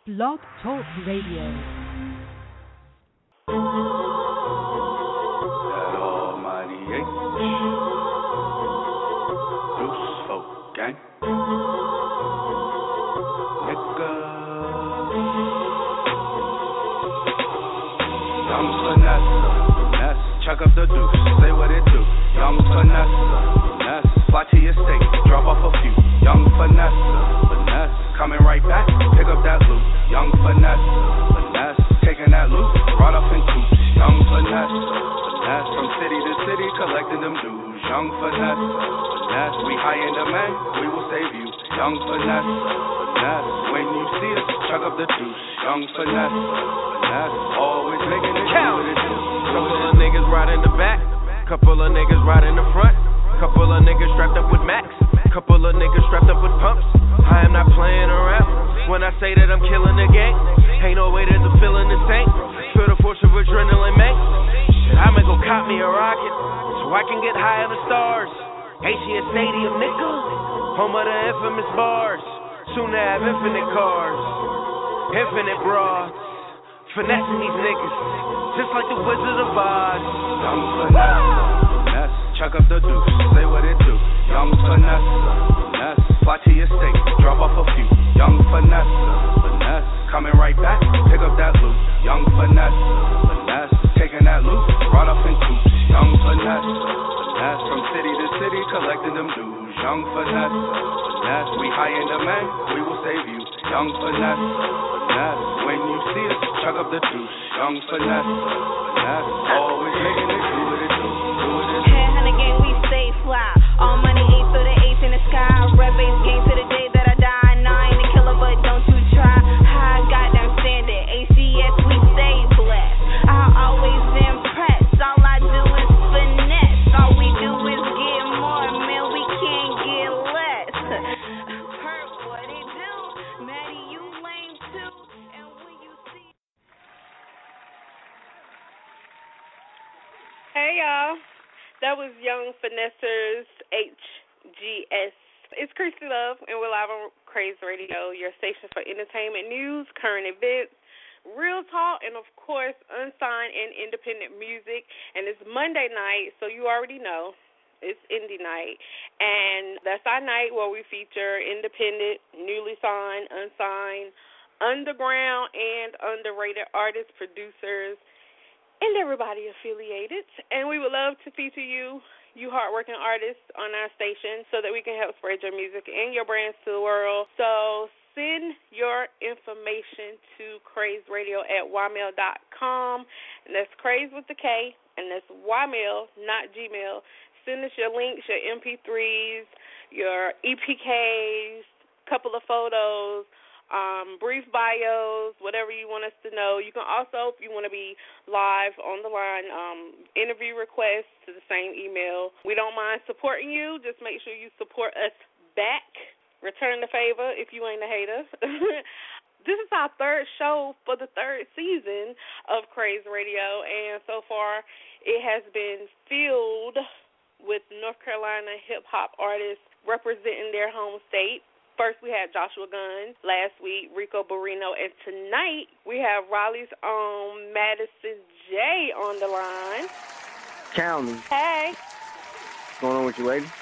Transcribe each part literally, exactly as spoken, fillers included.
Blog Talk Radio. That almighty H. Deuce folk gang. Nigga. Young Vanessa. Ness. Chuck up the deuce. Say what it do. Young Vanessa. Ness. Fly to your state. Drop off a few. Young Vanessa. Finesse. Coming right back. Pick up that loot. Young Vanessa. Finesse. Taking that loot. Brought up in coops. Young Vanessa. Finesse. From city to city. Collecting them dues. Young Vanessa. Finesse. We high in demand. We will save you. Young Vanessa. Finesse. When you see us, chuck up the deuce. Young Vanessa. Finesse. Always making it count. Couple of niggas right in the back. Couple of niggas right in the front. Couple of niggas strapped up with Max. Couple of niggas strapped up with pumps. I am not playing around when I say that I'm killing the game. Ain't no way that the feeling the same. Feel the force of adrenaline, man. Shit, I'ma go cop me a rocket so I can get high in the stars. H E S Stadium, nigga. Home of the infamous bars. Soon to have infinite cars. Infinite broads. Finessing these niggas. Just like the Wizard of Oz. Young Vanessa. Chuck up the deuce. Say what it do. Young Vanessa. Finesse. Fly to your state. Drop off a few. Young Vanessa. Finesse. Coming right back. Pick up that loot. Young Vanessa. Finesse. Taking that loot. Brought up in coops. Young Vanessa. Finesse. From city to city. Collecting them dues. Young Vanessa. Finesse. We high in demand. We will save you. Young Vanessa. Finesse. When you see us, chuck up the deuce. Young Vanessa. Finesse. Always making it do what it do. Do what it do. Hey, honey gang, we stay fly. All money ain't so the eighth in the sky. Red base game to the day that I die. No, I ain't a killer, but don't you try. High goddamn standard. A C S, we stay blessed. I always impress. All I do is finesse. All we do is get more, man. We can't get less. Hurt what it do. Maddie, you lame too. And when you see. Hey y'all, that was Young Finessers H G S. It's Christy Love, and we're live on Craze Radio, your station for entertainment news, current events, real talk, and of course, unsigned and independent music. And it's Monday night, so you already know it's indie night, and that's our night where we feature independent, newly signed, unsigned, underground, and underrated artists, producers, and everybody affiliated. And we would love to feature you, you hardworking artists, on our station so that we can help spread your music and your brands to the world. So send your information to crazeradio at ymail dot com. And that's craze with the K, and that's ymail, not Gmail. Send us your links, your M P threes, your E P Ks, couple of photos, Um, brief bios, whatever you want us to know. You can also, if you want to be live on the line, um, interview requests to the same email. We don't mind supporting you. Just make sure you support us back. Return the favor if you ain't a hater. This is our third show for the third season of Craze Radio, and so far it has been filled with North Carolina hip-hop artists representing their home state. First, we had Joshua Gunn. Last week, Rico Barrino. And tonight, we have Raleigh's own Madison J on the line. County. Hey. What's going on with you, lady?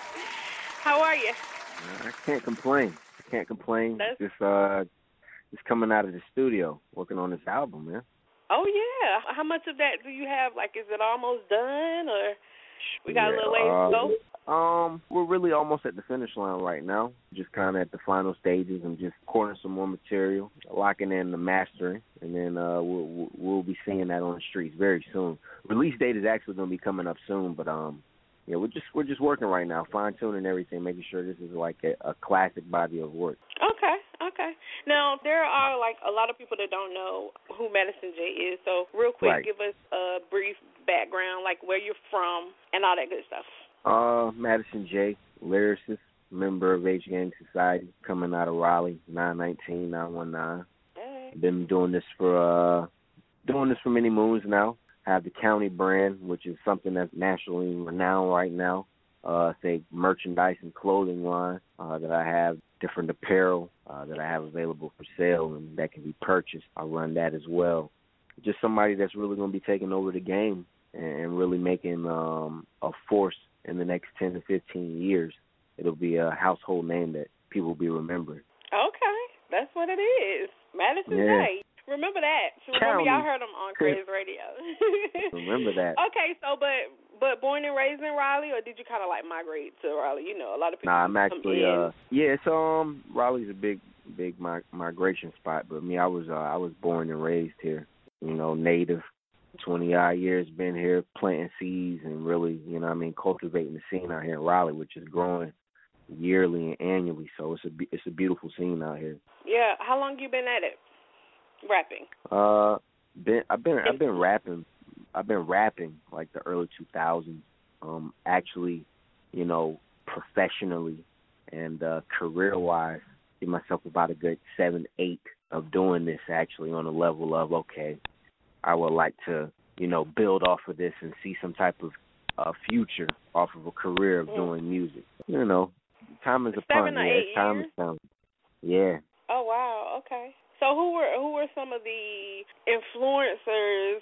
How are you? Uh, I can't complain. I can't complain. That's... Just, uh, just coming out of the studio, working on this album, man. Oh, yeah. How much of that do you have? Like, is it almost done, or we got yeah, a little ways uh, to go? Um, we're really almost at the finish line right now. Just kind of at the final stages. I'm just recording some more material, locking in the mastering, and then uh, we'll we'll be seeing that on the streets very soon. Release date is actually going to be coming up soon, but um, yeah, we're just we're just working right now, fine tuning everything, making sure this is like a, a classic body of work. Okay, okay. Now there are like a lot of people that don't know who Madison J is, so real quick, Right. give us a brief background, like where you're from and all that good stuff. Uh, Madison J, lyricist, member of H Gang Society, coming out of Raleigh, nine nineteen nine one nine. Hey. Been doing this for uh, doing this for many moons now. I have the County brand, which is something that's nationally renowned right now. uh, say, merchandise and clothing line uh, that I have, different apparel uh, that I have available for sale and that can be purchased. I run that as well. Just somebody that's really going to be taking over the game and really making um, a force in the next ten to fifteen years. It'll be a household name that people will be remembering. Okay, that's what it is. Madison yeah. Day. Remember that. So remember County. y'all heard him on Craze Radio. Remember that. Okay, so but but born and raised in Raleigh, or did you kind of like migrate to Raleigh? You know, a lot of people. Nah, I'm actually. Uh, yeah, it's um Raleigh's a big big mi- migration spot, but me, I was uh, I was born and raised here. You know, native. twenty odd years been here planting seeds and really, you know what I mean, cultivating the scene out here in Raleigh, which is growing yearly and annually. So it's a it's a beautiful scene out here. Yeah, how long you been at it? Rapping? Uh, been I've been I've been rapping. I've been rapping like the early two thousands. Um, actually, you know, professionally and uh, career wise, give myself about a good seven, eight of doing this actually on a level of okay. I would like to, you know, build off of this and see some type of uh, future off of a career of mm. doing music. You know, time is upon Seven or yeah, eight time years? is coming. Yeah. Oh wow, okay. So who were who were some of the influencers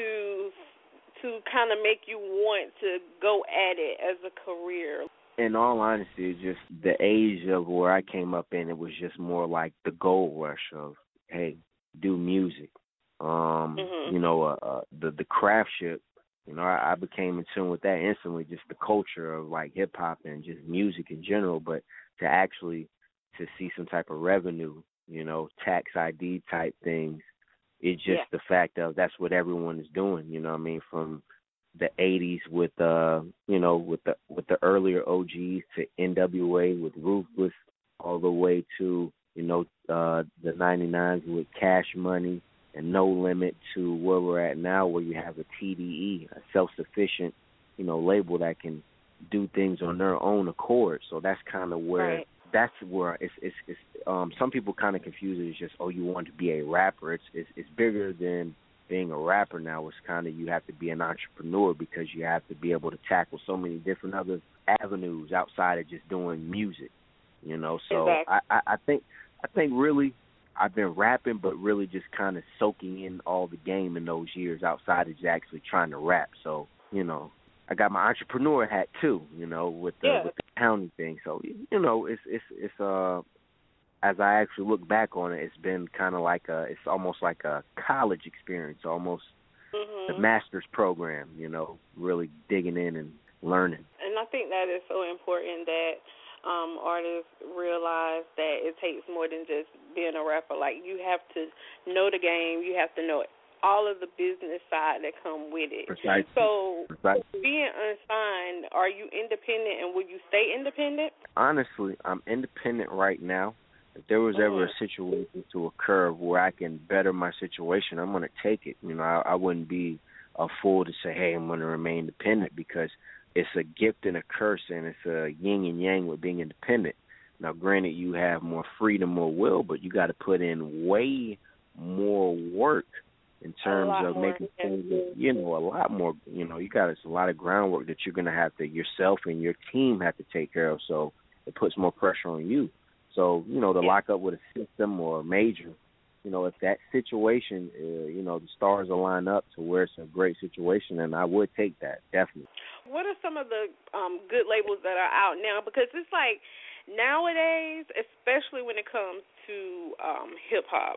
to to kind of make you want to go at it as a career? In all honesty, just the age of where I came up in, it was just more like the gold rush of, hey, do music. Um, mm-hmm. You know, uh, uh, the the craft ship. You know, I, I became in tune with that instantly. Just the culture of like hip hop and just music in general. But to actually to see some type of revenue, you know, tax I D type things, it's just yeah. the fact of that's what everyone is doing. You know what I mean? From the eighties with uh, you know, with the with the earlier O Gs to N W A with Ruthless, all the way to you know uh, the ninety-nines with Cash Money. And No Limit to where we're at now, where you have a T D E, a self-sufficient, you know, label that can do things on their own accord. So that's kind of where right. that's where it's it's, it's um some people kind of confuse it as just oh you want to be a rapper. It's it's, it's bigger than being a rapper now. It's kind of you have to be an entrepreneur because you have to be able to tackle so many different other avenues outside of just doing music. You know, so exactly. I, I, I think I think really. I've been rapping, but really just kind of soaking in all the game in those years outside of just actually trying to rap. So, you know, I got my entrepreneur hat too, you know, with the, yeah. with the county thing. So, you know, it's it's it's uh, as I actually look back on it, it's been kind of like a, it's almost like a college experience, almost mm-hmm. the master's program. You know, really digging in and learning. And I think that is so important that. Um, artists realize that it takes more than just being a rapper. Like, you have to know the game. You have to know all of the business side that come with it. Precisely. So, Precisely. being unsigned, are you independent, and will you stay independent? Honestly, I'm independent right now. If there was ever a situation to occur where I can better my situation, I'm going to take it. You know, I, I wouldn't be a fool to say, hey, I'm going to remain independent because it's a gift and a curse, and it's a yin and yang with being independent. Now, granted, you have more freedom, more will, but you got to put in way more work in terms of making things, that, you know, a lot more, you know, you got a lot of groundwork that you're going to have to yourself and your team have to take care of, so it puts more pressure on you. So, you know, to lock up with a system or a major, you know, if that situation, uh, you know, the stars align up to where it's a great situation, then I would take that, definitely. What are some of the um, good labels that are out now? Because it's like nowadays, especially when it comes to um, hip-hop,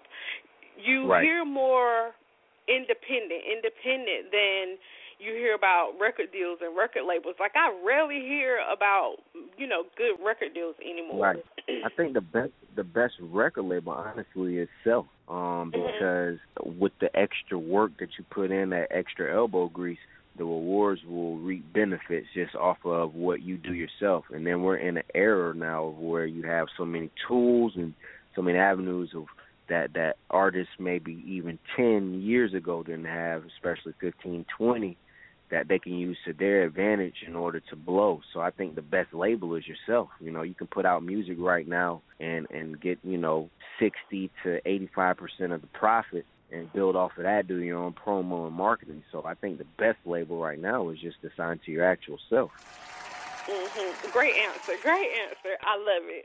you right. hear more independent, independent than you hear about record deals and record labels. Like, I rarely hear about, you know, good record deals anymore. Right. I think the best the best record label, honestly, is Self, um, because mm-hmm. with the extra work that you put in, that extra elbow grease, the rewards will reap benefits just off of what you do yourself. And then we're in an era now of where you have so many tools and so many avenues of that, that artists maybe even ten years ago didn't have, especially fifteen, twenty, that they can use to their advantage in order to blow. So I think the best label is yourself. You know, you can put out music right now and, and get, you know, sixty to eighty-five percent of the profit and build off of that, do your own promo and marketing. So I think the best label right now is just to sign to your actual self. Mm-hmm. Great answer. Great answer. I love it.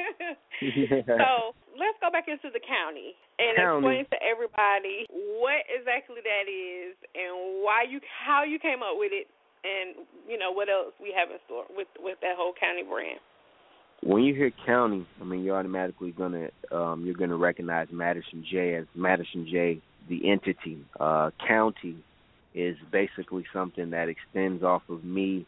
So let's go back into the county and county. explain to everybody what exactly that is and why you, how you came up with it, and you know what else we have in store with with that whole county brand. When you hear county, I mean, you're automatically gonna um, you're gonna recognize Madison J as Madison J, the entity. Uh, county is basically something that extends off of me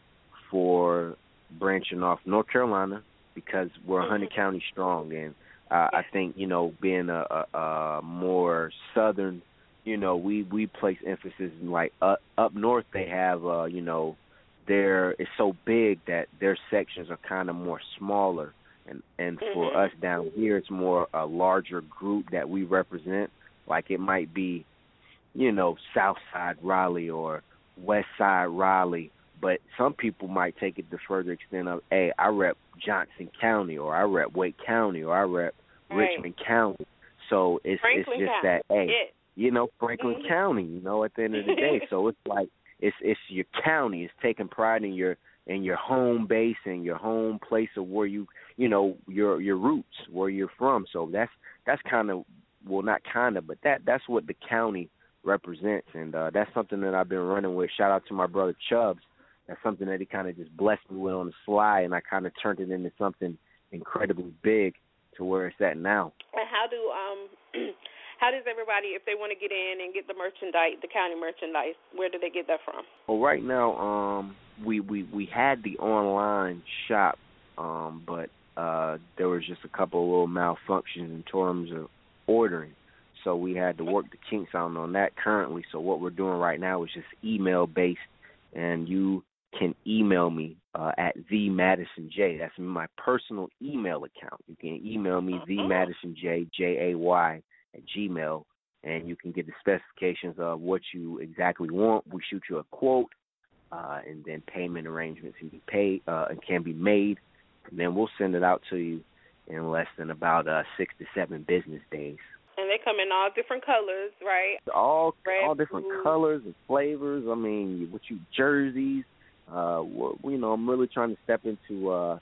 for branching off North Carolina, because we're one hundred mm-hmm. counties strong, and uh, I think, you know, being a, a, a more southern, you know, we, we place emphasis in, like, up, up north they have, uh, you know, they're, it's so big that their sections are kind of more smaller, and, and mm-hmm. for us down here it's more a larger group that we represent. Like it might be, you know, South Side Raleigh or West Side Raleigh, but some people might take it to further extent of, hey, I rep Johnson County, or I rep Wake County, or I rep right. Richmond County. So it's Franklin it's just County. that, hey, yeah. you know, Franklin mm-hmm. County, you know, at the end of the day. So it's like it's it's your county. It's taking pride in your in your home base and your home place of where you you know your your roots, where you're from. So that's that's kind of well, not kind of, but that that's what the county represents, and uh, that's something that I've been running with. Shout out to my brother Chubbs. That's something that he kind of just blessed me with on the sly, and I kind of turned it into something incredibly big to where it's at now. And how do um how does everybody, if they want to get in and get the merchandise, the county merchandise, where do they get that from? Well, right now, um, we, we, we had the online shop, um, but uh, there was just a couple of little malfunctions in terms of ordering. So we had to work the kinks out on that currently. So what we're doing right now is just email-based, and you can email me uh, at the Madison J. That's my personal email account. You can email me the Madison J, J A Y, at Gmail, and you can get the specifications of what you exactly want. We shoot you a quote, uh, and then payment arrangements can be paid uh, and can be made, and then we'll send it out to you in less than about uh, six to seven business days. And they come in all different colors, right? All Red, all different blue. colors and flavors. I mean, what you jerseys. Uh, you know, I'm really trying to step into uh,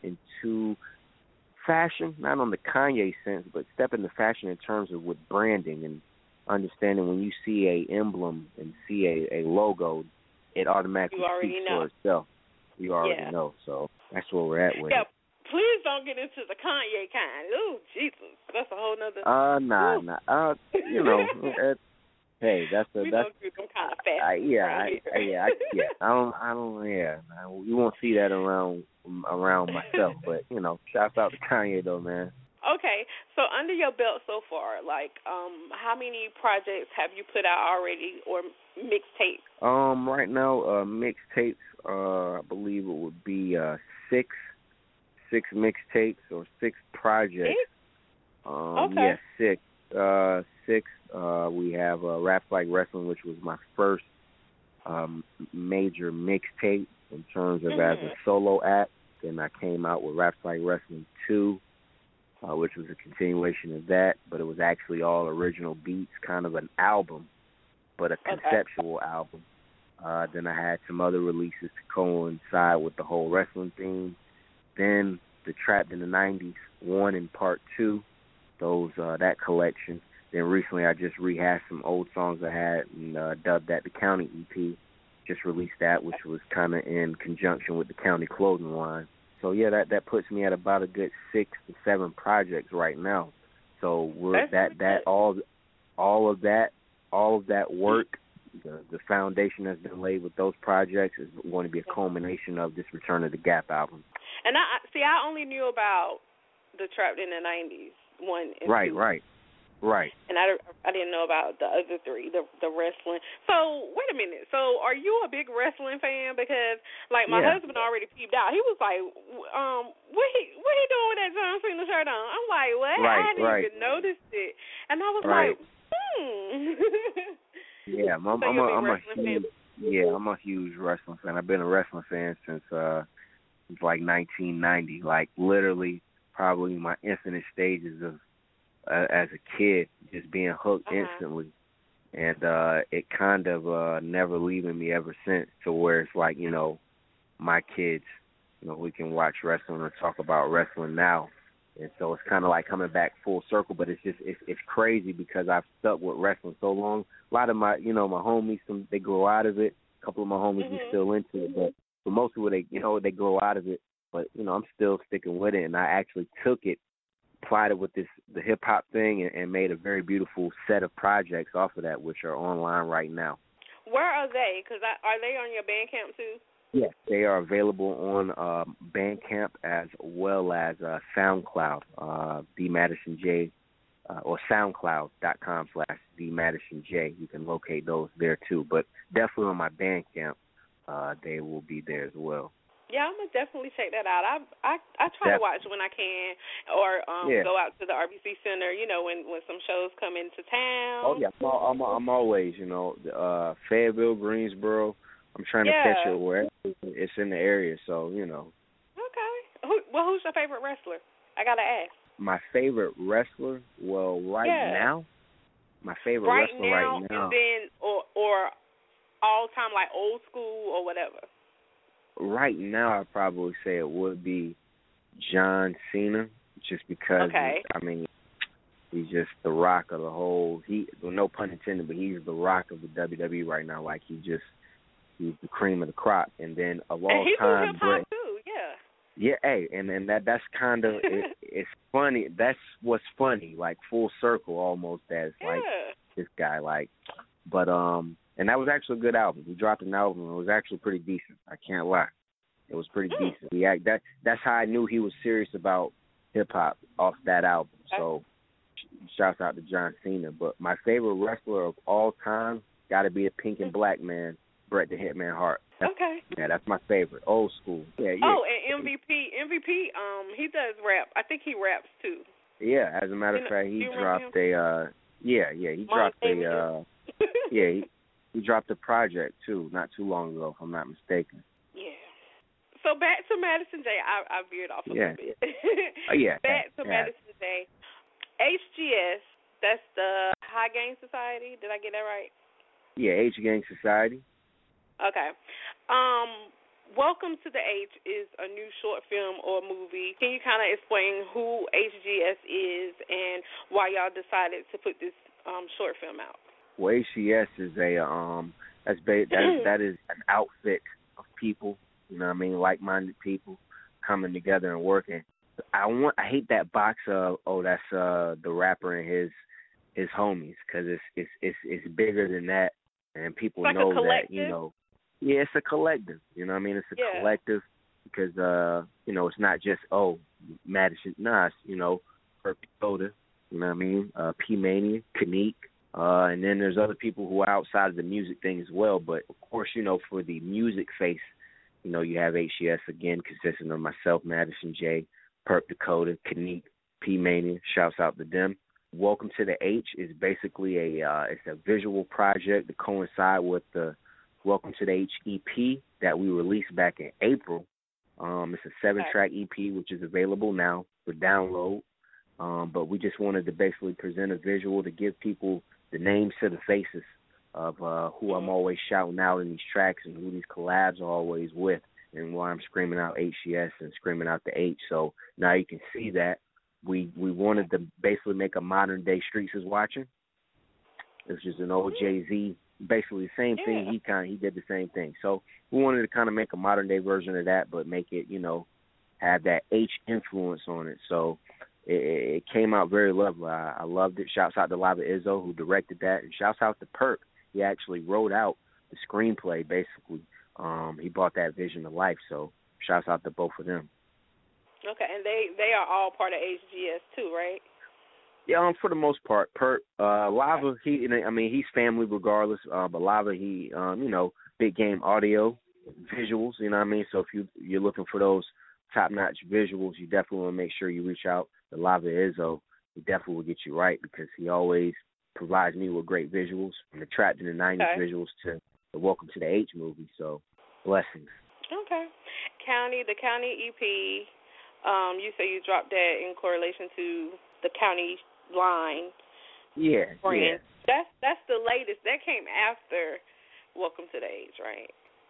into fashion, not on the Kanye sense, but step into fashion in terms of with branding and understanding. When you see a emblem and see a, a logo, it automatically speaks know. for itself. You already yeah. know. So that's where we're at with yeah. it. Please don't get into the Kanye kind. Ooh, Jesus, that's a whole nother. Uh, nah, Ooh. nah. Uh, you know, it, hey, that's a we that's. don't do them kind of fashion. I, yeah, right I, I, yeah, I, yeah. I don't, I don't. Yeah, I, you won't see that around around myself. But you know, shouts out to Kanye though, man. Okay, so under your belt so far, like, um, how many projects have you put out already, or mixtapes? Um, right now, uh, mixtapes. Uh, I believe it would be uh six. Six mixtapes or six projects. Six? Um, okay. Yeah, six. Uh, six. Uh, we have uh, Raps Like Wrestling, which was my first um, major mixtape in terms of mm-hmm. as a solo act. Then I came out with Raps Like Wrestling two, uh, which was a continuation of that, but it was actually all original beats, kind of an album, but a conceptual okay. album. Uh, then I had some other releases to coincide with the whole wrestling theme. Then the Trapped in the nineties, one and part two, those uh, that collection. Then recently I just rehashed some old songs I had and uh, dubbed that the County E P. Just released that, which was kind of in conjunction with the County clothing line. So yeah, that that puts me at about a good six to seven projects right now. So we're That's that that all all of that all of that work. The, the foundation that's been laid with those projects is going to be a culmination of this Return of the Gap album. And I see, I only knew about the Trapped in the nineties one and right, two. right, right. And I, I didn't know about the other three, the the wrestling. So wait a minute. So are you a big wrestling fan? Because like my yeah. husband already peeped out. He was like, um, what he what he doing with that John Cena shirt on? I'm like, what? Right, I hadn't right. even noticed it. And I was right. like, hmm. Yeah, I'm, so I'm, a, a I'm a fan? huge, yeah, I'm a huge wrestling fan. I've been a wrestling fan since uh, since like nineteen ninety. Like literally, probably my infinite stages of uh, as a kid, just being hooked uh-huh. instantly, and uh, it kind of uh, never leaving me ever since. To where it's like, you know, my kids, you know, we can watch wrestling and talk about wrestling now. And so it's kind of like coming back full circle, but it's just it's it's crazy because I've stuck with wrestling so long. A lot of my, you know, my homies, some they grow out of it. A couple of my homies mm-hmm. are still into it, but for most of it, they, you know, they grow out of it. But you know, I'm still sticking with it, and I actually took it, applied it with this the hip hop thing, and, and made a very beautiful set of projects off of that, which are online right now. Where are they? Because are they on your Bandcamp too? Yes, they are available on uh, Bandcamp as well as uh, SoundCloud, uh, D Madison J, uh, or SoundCloud dot com slash D Madison J. You can locate those there too. But definitely on my Bandcamp, uh, they will be there as well. Yeah, I'm gonna definitely check that out. I I I try Def- to watch when I can, or um, yeah. go out to the R B C Center. You know, when when some shows come into town. Oh yeah, I'm, I'm, I'm always, you know, uh, Fayetteville, Greensboro. I'm trying yeah. to catch it wherever it's in the area, so, you know. Okay. Who, well, who's your favorite wrestler? I got to ask. My favorite wrestler? Well, right yeah. now, my favorite right wrestler now, right now. and then, or, or all time, like old school or whatever. Right now, I'd probably say it would be John Cena, just because, okay. I mean, he's just the rock of the whole, he, well, no pun intended, but he's the rock of the W W E right now. Like, he just, he's the cream of the crop. And then of all and he's time, hip hop too, yeah. Yeah, hey, and and that that's kind of it, it's funny. That's what's funny, like full circle almost. As yeah. like this guy, like, but um, and that was actually a good album. He dropped an album. It was actually pretty decent. I can't lie. It was pretty mm. decent. Yeah, that that's how I knew he was serious about hip hop off that album. Okay. So, shouts out to John Cena. But my favorite wrestler of all time got to be the Pink and Black Man, Bret the Hitman Hart. That's, okay. Yeah, that's my favorite. Old school. Yeah, yeah. Oh, and M V P, M V P, um, he does rap. I think he raps too. Yeah, as a matter of you fact, know, he you dropped a. Uh, yeah, yeah, he Mom dropped a. Uh, yeah, he, he dropped a project too, not too long ago, if I'm not mistaken. Yeah. So back to Madison J. I, I veered off a yeah. little bit. Oh yeah. Back to yeah. Madison J. H G S. That's the High Gang Society. Did I get that right? Yeah, H Gang Society. Okay. Um, Welcome to the H is a new short film or movie. Can you kind of explain who H G S is and why y'all decided to put this um, short film out? Well, H G S is a um that's ba- that that is an outfit of people. You know what I mean? Like-minded people coming together and working. I want I hate that box of oh that's uh the rapper and his his homies, because it's it's it's it's bigger than that, and people like know that you know. Yeah, it's a collective. You know what I mean? It's a yeah. collective because, uh, you know, it's not just, oh, Madison, nah, it's, you know, Perp Dakota, you know what I mean? Uh, P-Mania, Kanique, uh, and then there's other people who are outside of the music thing as well. But, of course, you know, for the music face, you know, you have H G S, again, consisting of myself, Madison J, Perp Dakota, Kanique, P-Mania, shouts out to them. Welcome to the H is basically a, uh, it's a visual project to coincide with the Welcome to the H E P that we released back in April. Um, it's a seven-track E P, which is available now for download. Um, but we just wanted to basically present a visual to give people the names to the faces of uh, who I'm always shouting out in these tracks and who these collabs are always with, and why I'm screaming out H G S and screaming out the H. So now you can see that. We we wanted to basically make a modern-day Streets is Watching. It's just an old Jay-Z. Basically the same yeah. thing. He kind of, he did the same thing. So we wanted to kind of make a modern day version of that, but make it, you know, have that H influence on it. So it, it came out very lovely. I, I loved it. Shouts out to Lava Izzo, who directed that, and shouts out to Perk. He actually wrote out the screenplay. Basically, um, he brought that vision to life. So shouts out to both of them. Okay, and they they are all part of H G S too, right? Yeah, um, for the most part, Perk, uh, Lava, he, I mean, he's family regardless, uh, but Lava, he, um, you know, big game audio, visuals, you know what I mean? So if you, you're looking for those top-notch visuals, you definitely want to make sure you reach out to Lava Izzo. He definitely will get you right because he always provides me with great visuals, from the Trapped in the nineties okay. visuals to the Welcome to the H movie, so blessings. Okay. County, the County E P, um, you say you dropped that in correlation to the County line. Yeah, brand. yeah. That's that's the latest. That came after Welcome to the Age, right?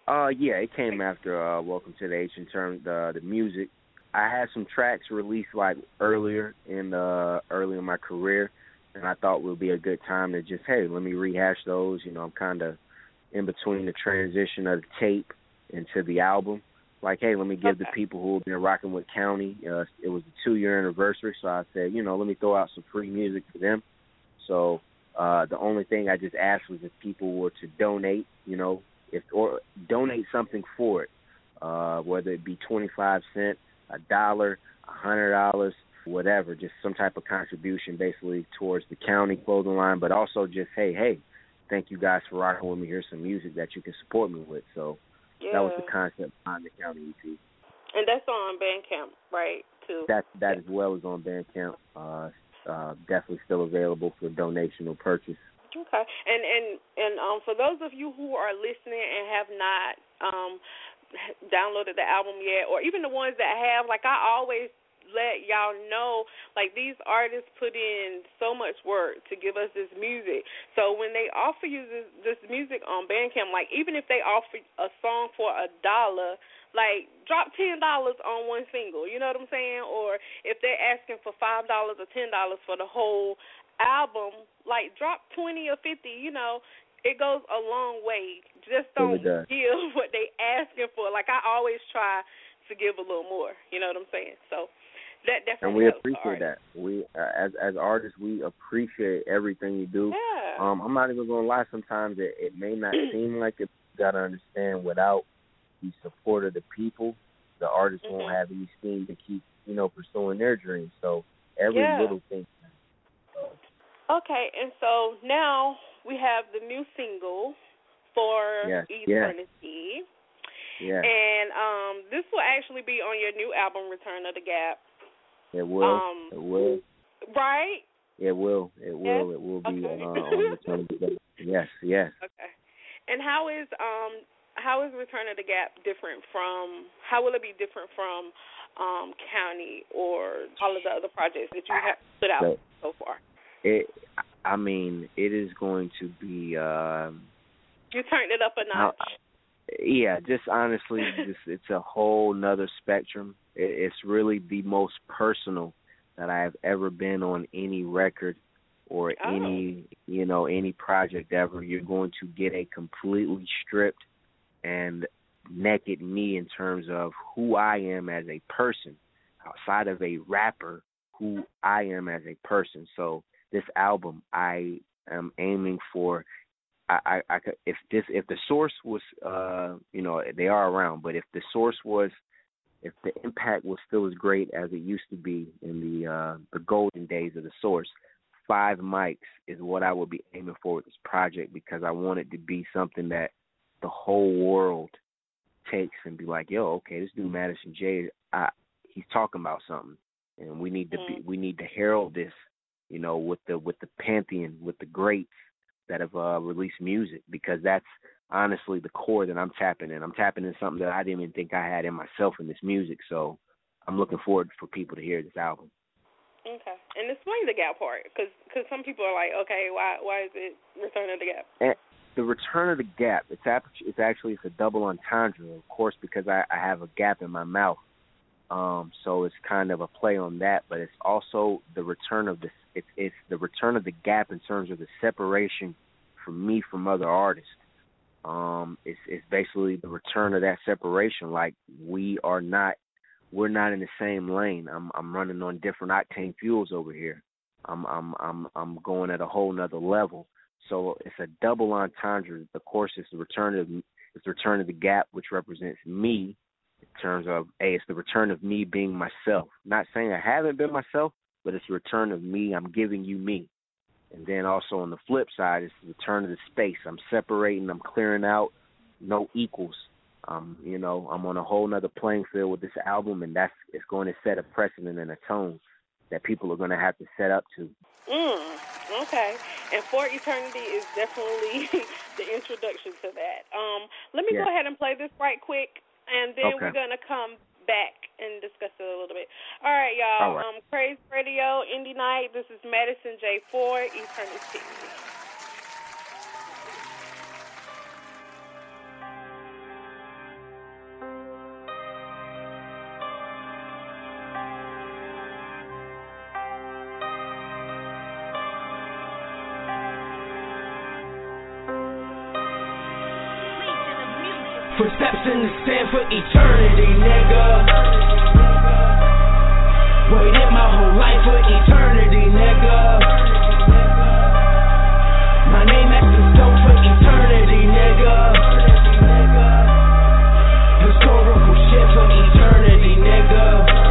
Uh, yeah, it came after uh, Welcome to the H in terms of the, the music. I had some tracks released like earlier in uh, early in my career, and I thought it would be a good time to just, hey, let me rehash those. You know, I'm kind of in between the transition of the tape into the album. Like, hey, let me give okay. the people who have been rocking with County, uh, it was the two-year anniversary, so I said, you know, let me throw out some free music for them. So uh, the only thing I just asked was if people were to donate, you know, if or donate something for it, uh, whether it be twenty-five cents, a dollar, a hundred dollars, whatever, just some type of contribution basically towards the County clothing line, but also just, hey, hey, thank you guys for rocking with me. Here's some music that you can support me with. So yeah. That was the concept behind the County E P. And that's on Bandcamp, right, too? That, that as well is on Bandcamp. Uh, uh, definitely still available for donation or purchase. Okay. And, and, and um, for those of you who are listening and have not um, downloaded the album yet, or even the ones that have, like I always let y'all know, like these artists put in so much work to give us this music. So when they offer you this, this music on Bandcamp, like even if they offer a song for a dollar, like drop ten dollars on one single, you know what I'm saying? Or if they're asking for five dollars or ten dollars for the whole album, like drop twenty or fifty, you know, it goes a long way. Just don't give what they asking for. Like I always try to give a little more, you know what I'm saying? So that definitely and we helps appreciate that. We uh, as as artists, we appreciate everything you do. Yeah. Um, I'm not even gonna lie. Sometimes it, it may not seem like it. You gotta understand, without the support of the people, the artists mm-hmm. won't have any steam to keep, you know, pursuing their dreams. So every yeah. little thing. Okay, and so now we have the new single for yes. Eternity. Yeah. And um, this will actually be on your new album, Return of the Gap. It will. Um, it will. Right? It will. It will. Yes? It will be okay. uh, on Return of the Gap. Yes, yes. Okay. And how is um how is Return of the Gap different from, how will it be different from um, County or all of the other projects that you have put out so, so far? It, I mean, it is going to be. Uh, you turned it up a notch. Uh, yeah, just honestly, just, it's a whole nother spectrum. It, it's really the most personal that I have ever been on any record or oh. any, you know, any project ever. You're going to get a completely stripped and naked me in terms of who I am as a person, outside of a rapper, who I am as a person. So this album, I am aiming for. I, I, I could, if this, if the source was, uh, you know, they are around, but if the source was, if the impact was still as great as it used to be in the uh, the golden days of the source, five mics is what I would be aiming for with this project, because I want it to be something that the whole world takes and be like, yo, okay, this dude Madison J, I, he's talking about something, and we need to be, we need to herald this, you know, with the with the pantheon, with the greats that have uh, released music, because that's honestly the core that I'm tapping in. I'm tapping in something that I didn't even think I had in myself in this music. So I'm looking forward for people to hear this album. Okay. And explain the Gap part, because cause some people are like, okay, why why is it Return of the Gap? And the Return of the Gap, it's, it's actually it's a double entendre, of course, because I, I have a gap in my mouth. Um, so it's kind of a play on that, but it's also the return of the it's it's the return of the gap in terms of the separation from me from other artists. Um, it's it's basically the return of that separation. Like we are not we're not in the same lane. I'm I'm running on different octane fuels over here. I'm I'm I'm I'm going at a whole nother level. So it's a double entendre. Of course, it's the return of it's the return of the gap, which represents me. In terms of, hey, it's the return of me being myself. Not saying I haven't been myself, but it's the return of me. I'm giving you me. And then also on the flip side, it's the return of the space. I'm separating. I'm clearing out. No equals. Um, you know, I'm on a whole nother playing field with this album, and that's it's going to set a precedent and a tone that people are going to have to set up to. Mm, okay. And For Eternity is definitely the introduction to that. Um, let me yeah. go ahead and play this right quick. And then okay. we're going to come back and discuss it a little bit. All right, y'all. All right. Um, Craze Radio, Indie Night. This is Madison J. For Eternity. Footsteps in the sand for eternity, nigga. Waited my whole life for eternity, nigga. My name etched in stone for eternity, nigga. Historical shit for eternity, nigga.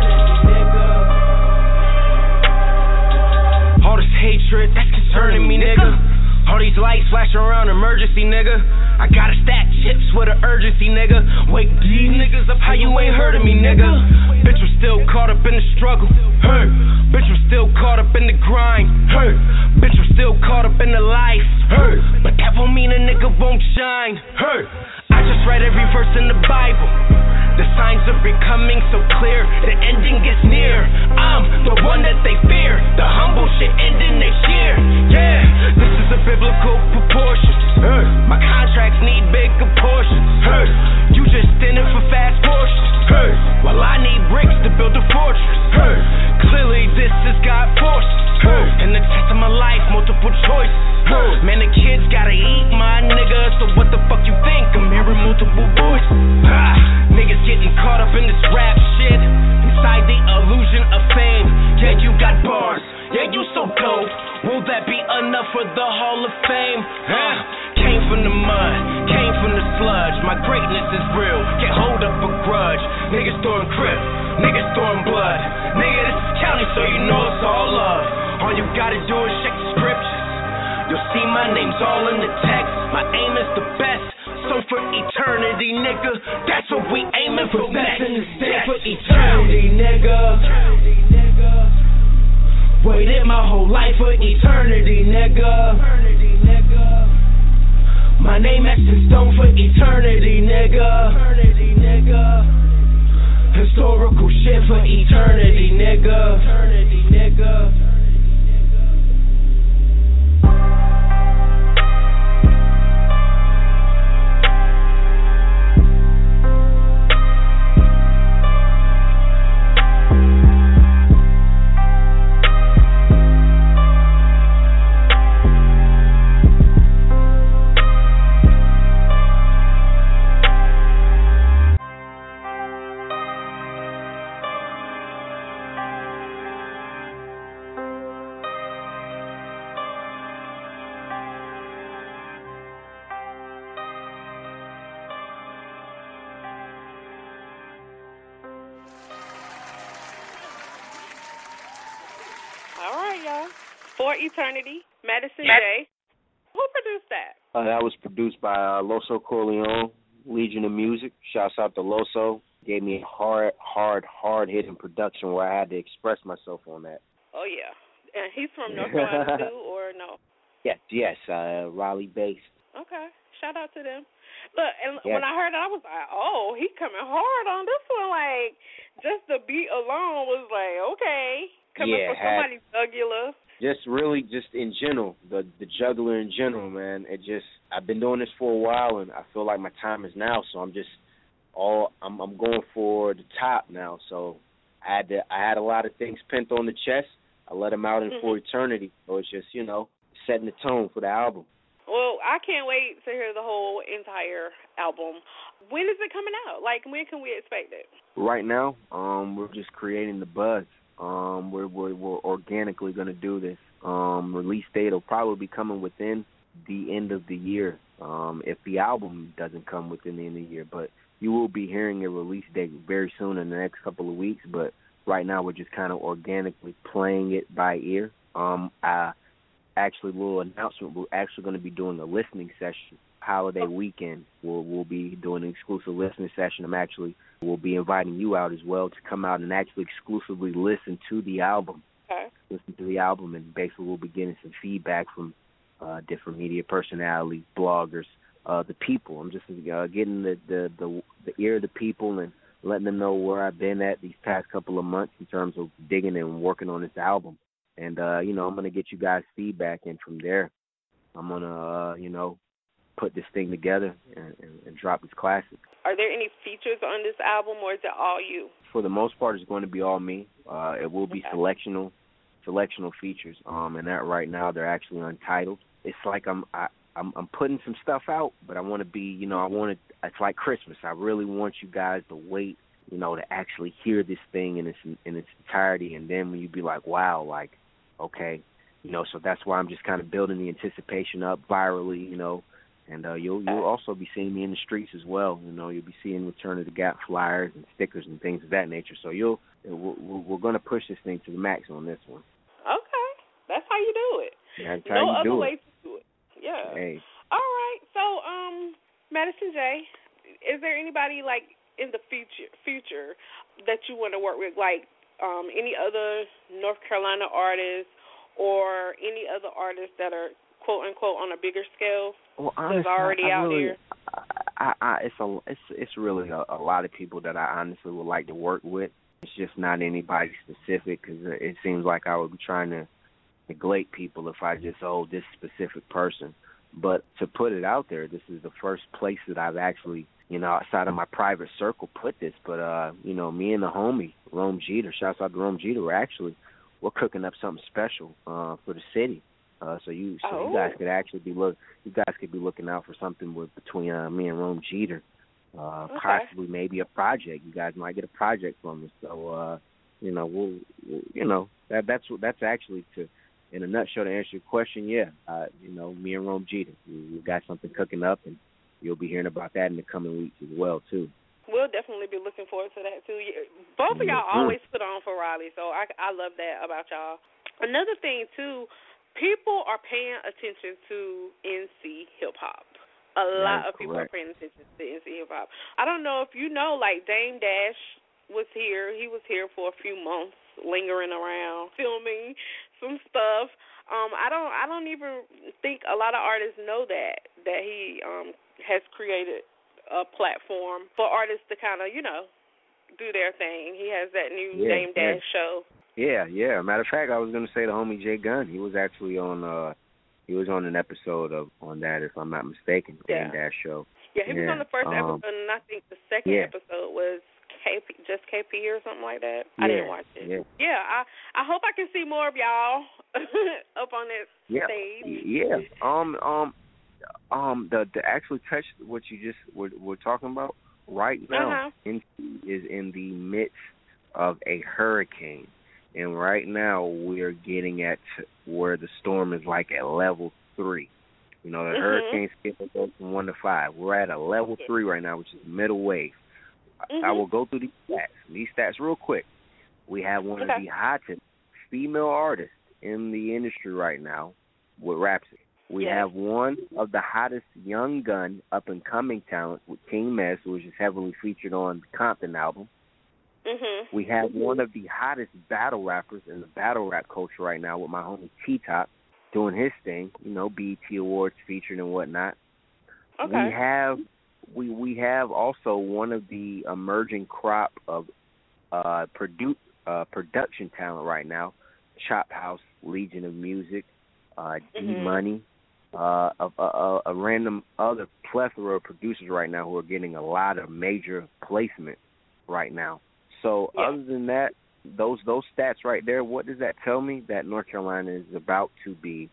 All this hatred, that's concerning me, nigga. All these lights flashing around, emergency, nigga. I gotta stack chips with an urgency, nigga. Wake these niggas up, how you ain't heard of me, nigga? Bitch, I'm still caught up in the struggle, hurt. Bitch, I'm still caught up in the grind, hurt. Bitch, I'm still caught up in the life, hurt. But that won't mean a nigga won't shine, hurt. I just read every verse in the Bible. The signs are becoming so clear, the ending gets near. I'm the one that they fear, the humble shit ending next year. Yeah, this is a biblical proportion. Hey. My contracts need bigger portions. Hey. You just in it for fast portions. Hey. While I need bricks to build a fortress. Hey. Clearly this is God forces. Hey. In the test of my life, multiple choices. Hey. Man, the kids gotta eat, my nigga. So what the fuck you think? I'm hearing multiple voices. Ah, niggas getting caught up in this rap shit, inside the illusion of fame. Yeah, you got bars, yeah, you so dope. Will that be enough for the Hall of Fame? Huh? Came from the mud, came from the sludge. My greatness is real, can't hold up a grudge. Niggas throwing crip, niggas throwing blood. Nigga, this is county, so you know it's all love. All you gotta do is check the scriptures. You'll see my name's all in the text. My aim is the best. So for eternity, nigga, that's what we aiming for next. In the stand for eternity, nigga. Waited my whole life for eternity, nigga. My name etched in stone for eternity, nigga. Historical shit for eternity, nigga. All right, y'all. For Eternity, Madison J. Who produced that? Uh, that was produced by uh, Loso Corleone, Legion of Music. Shouts out to Loso. Gave me a hard, hard, hard-hitting production where I had to express myself on that. Oh, yeah. And he's from North Carolina, too, or no? Yes, yes, uh, Raleigh-based. Okay. Shout out to them. Look, and yes. when I heard it, I was like, oh, he coming hard on this one. Like, just the beat alone was like, okay. Coming yeah, from somebody jugular. Just really, just in general, the the juggler in general, man. It just, I've been doing this for a while, and I feel like my time is now. So I'm just all, I'm I'm going for the top now. So I had to, I had a lot of things pent on the chest. I let them out in mm-hmm. For Eternity. So it's just, you know, setting the tone for the album. Well, I can't wait to hear the whole entire album. When is it coming out? Like, when can we expect it? Right now, um, we're just creating the buzz. Um, we're, we're we're organically going to do this. Um, release date will probably be coming within the end of the year. Um, if the album doesn't come within the end of the year, but you will be hearing a release date very soon in the next couple of weeks. But right now, we're just kind of organically playing it by ear. Um, I actually, little announcement. We're actually going to be doing a listening session. Holiday weekend, we'll we'll be doing an exclusive listening session. I'm actually we'll be inviting you out as well to come out and actually exclusively listen to the album. Okay. Listen to the album, and basically we'll be getting some feedback from uh, different media personalities, bloggers, uh, the people. I'm just uh, getting the, the the the ear of the people and letting them know where I've been at these past couple of months in terms of digging and working on this album. And uh, you know, I'm gonna get you guys feedback, and from there, I'm gonna uh, you know. put this thing together and, and, and drop this classic. Are there any features on this album, or is it all you? For the most part, it's going to be all me. Uh, it will be okay. selectional, selectional features. Um, and that right now they're actually untitled. It's like I'm I, I'm, I'm putting some stuff out, but I want to be, you know, I want to. It's like Christmas. I really want you guys to wait, you know, to actually hear this thing in its in its entirety, and then when you be like, wow, like, okay, you know. So that's why I'm just kind of building the anticipation up virally, you know. And uh, you'll you'll also be seeing me in the streets as well. You know, you'll be seeing Return of the Gap flyers and stickers and things of that nature. So you'll we're, we're going to push this thing to the max on this one. Okay, that's how you do it. That's no how you other do way it. to do it. Yeah. Hey. All right. So, um, Madison J, is there anybody like in the future future that you want to work with, like um, any other North Carolina artists or any other artists that are quote unquote on a bigger scale? Well, honestly, already I, I out really, here. I, I, it's a, it's, it's really a, a lot of people that I honestly would like to work with. It's just not anybody specific because it seems like I would be trying to neglect people if I just oh this specific person. But to put it out there, this is the first place that I've actually, you know, outside of my private circle, put this. But uh, you know, me and the homie Rome Jeter, shouts out to Rome Jeter, we're actually we're cooking up something special uh, for the city. Uh, so you, so oh. you guys could actually be look, you guys could be looking out for something with between uh, me and Rome Jeter, uh, okay. possibly maybe a project. You guys might get a project from us. So uh, you know, we'll, we'll, you know, that that's that's actually to, in a nutshell, to answer your question. Yeah, uh, you know, me and Rome Jeter, we, we got something cooking up, and you'll be hearing about that in the coming weeks as well too. We'll definitely be looking forward to that too. Both of y'all mm-hmm. always put on for Raleigh, so I I love that about y'all. Another thing too. People are paying attention to N C hip-hop. A lot of people correct. are paying attention to N C hip-hop. I don't know if you know, like, Dame Dash was here. He was here for a few months, lingering around, filming some stuff. Um, I don't I don't even think a lot of artists know that, that he um, has created a platform for artists to kind of, you know, do their thing. He has that new yeah, Dame Dash yeah. show. Yeah, yeah. Matter of fact, I was going to say the homie Jay Gunn. He was actually on uh, he was on an episode of on that, if I'm not mistaken, yeah. Dame Dash show. Yeah, he yeah. was on the first um, episode, and I think the second yeah. episode was K P, just K P or something like that. Yeah, I didn't watch it. Yeah, yeah I I hope I can see more of y'all up on that yeah. stage. Yeah. Um. Um. Um. The to actually touch what you just were, were talking about right now, uh-huh. N C is in the midst of a hurricane. And right now we're getting at where the storm is like at level three. You know, the mm-hmm. hurricane scale goes from one to five. We're at a level three right now, which is middle wave. Mm-hmm. I will go through these stats. These stats real quick. We have one okay. of the hottest female artists in the industry right now with Rhapsody. We yes. have one of the hottest young gun up-and-coming talent with King Mess, which is heavily featured on the Compton album. Mm-hmm. We have one of the hottest battle rappers in the battle rap culture right now with my homie T-Top doing his thing, you know, B E T Awards featured and whatnot. Okay. We have we we have also one of the emerging crop of uh, produ- uh, production talent right now, Chop House, Legion of Music, uh, mm-hmm. D-Money, uh, a, a, a random other plethora of producers right now who are getting a lot of major placement right now. So yeah. other than that, those those stats right there, what does that tell me? That North Carolina is about to be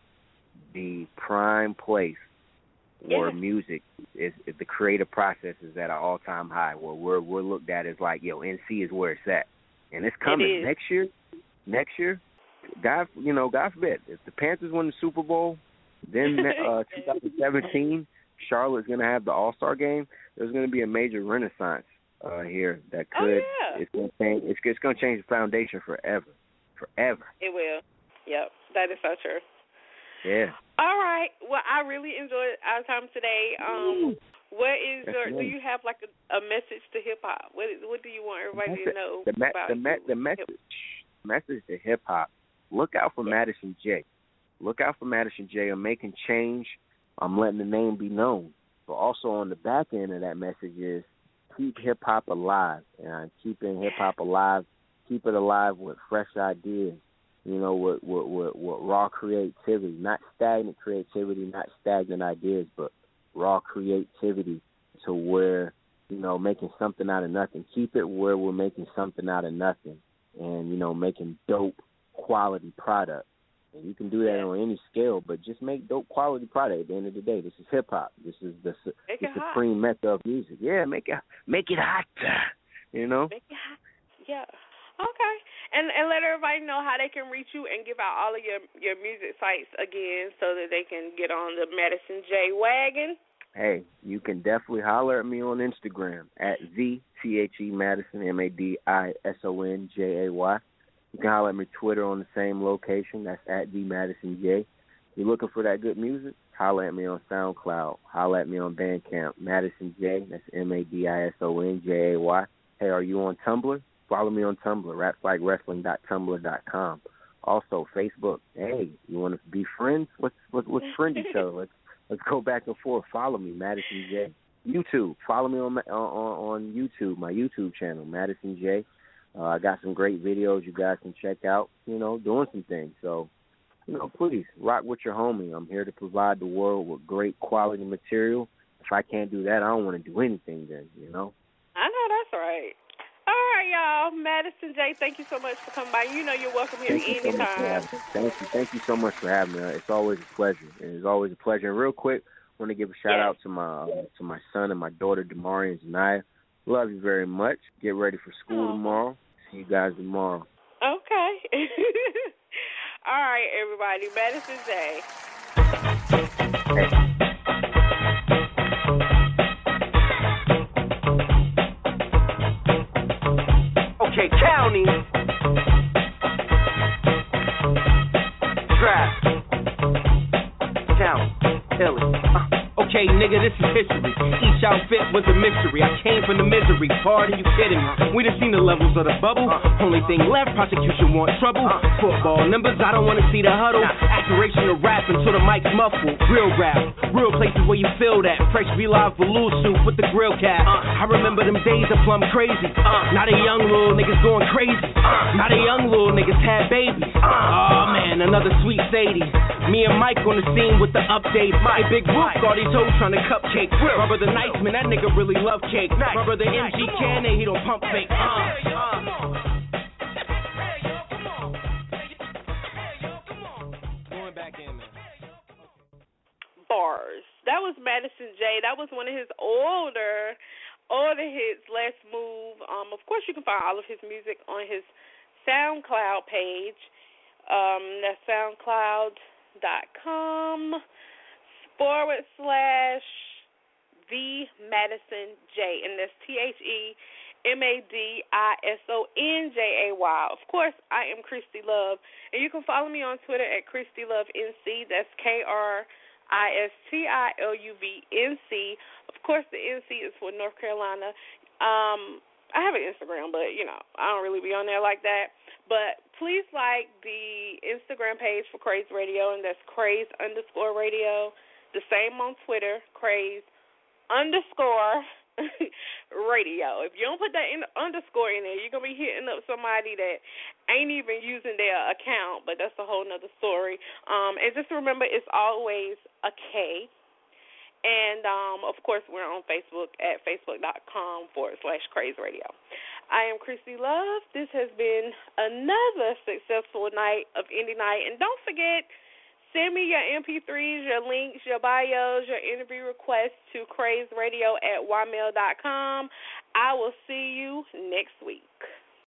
the prime place where yeah. music is, is the creative process is at an all time high. Where we're we're looked at as like, yo, N C is where it's at, and it's coming it next year. Next year, God, you know, God forbid, if the Panthers win the Super Bowl, then uh, twenty seventeen, Charlotte's going to have the All Star game. There's going to be a major renaissance. Uh, here that could oh, yeah. it's gonna change it's, it's gonna change the foundation forever, forever. It will. Yep, that is so true. Yeah. All right. Well, I really enjoyed our time today. Um, what is your? Do you have like a, a message to hip hop? What What do you want everybody to know the, me, about the, me, the message message to hip hop? Look out for yeah. Madison J. Look out for Madison J. I'm making change. I'm letting the name be known. But also on the back end of that message is, keep hip-hop alive, and keeping hip-hop alive, keep it alive with fresh ideas, you know, with, with, with, with raw creativity, not stagnant creativity, not stagnant ideas, but raw creativity to where, you know, making something out of nothing. Keep it where we're making something out of nothing and, you know, making dope quality product. And you can do that on any scale, but just make dope quality product. At the end of the day, this is hip hop. This is the, the supreme mecca of music. Yeah, make it make it hot. You know. Make it hot. Yeah. Okay. And and let everybody know how they can reach you and give out all of your your music sites again, so that they can get on the Madison J wagon. Hey, you can definitely holler at me on Instagram at the T H E Madison, M A D I S O N J A Y. You can holler at me Twitter on the same location. That's at the Madison J. You're looking for that good music? Holler at me on SoundCloud. Holler at me on Bandcamp. Madison J. That's M A D I S O N J A Y. Hey, are you on Tumblr? Follow me on Tumblr, raps like wrestling dot tumblr dot com. Also, Facebook. Hey, you want to be friends? Let's let's, let's friend each other. Let's let's go back and forth. Follow me, Madison J. YouTube. Follow me on on on YouTube, my YouTube channel, Madison J. Uh, I got some great videos you guys can check out, you know, doing some things. So, you know, please, rock with your homie. I'm here to provide the world with great quality material. If I can't do that, I don't want to do anything then, you know? I know that's right. All right, y'all. Madison J., thank you so much for coming by. You know you're welcome here thank anytime. So thank you. Thank you so much for having me. It's always a pleasure. It's always a pleasure. And real quick, I want to give a shout-out yes. to my uh, to my son and my daughter, Damari and Zanaya. Love you very much. Get ready for school oh. tomorrow. See you guys tomorrow. Okay. All right, everybody. Madison J. Hey. Okay, County. Draft. Town. Hilly. Uh. Okay, nigga, this is history. Each outfit was a mystery. I came from the misery. Pardon, you kidding me? We done seen the levels of the bubble. Only thing left, prosecution want trouble. Football numbers, I don't want to see the huddle. Aspiration to rap until the mic's muffled. Real rap, real places where you feel that. Fresh V-Live velour suit with the grill cap. I remember them days of plumb crazy. Now the young little niggas going crazy. Now the young little niggas had babies. Oh man, another sweet Sadie. Me and Mike on the scene with the update. My big Wolf got these hoes trying to cupcake. My brother Nice, man, that nigga really love cake. My brother M G Cannon, he don't pump fake. Uh, uh. Going back in there. Bars. That was Madison J. That was one of his older, older hits. Let's Move. Um, of course, you can find all of his music on his SoundCloud page. Um, that's soundcloud dot com forward slash the Madison J, and that's T H E M A D I S O N J A Y. Of course, I am Christy Love, and you can follow me on Twitter at Christy Love N C. That's K R I S T I L U V N C. Of course, the N C is for North Carolina. Um, I have an Instagram, but, you know, I don't really be on there like that. But please like the Instagram page for Craze Radio, and that's Craze underscore radio. The same on Twitter, Craze underscore radio. If you don't put that in, underscore in there, you're going to be hitting up somebody that ain't even using their account, but that's a whole nother story. Um, and just remember, it's always a K. And, um, of course, we're on Facebook at facebook.com forward slash Craze Radio. I am Christy Love. This has been another successful night of Indie Night. And don't forget, send me your M P threes, your links, your bios, your interview requests to crazeradio at ymail dot com. I will see you next week.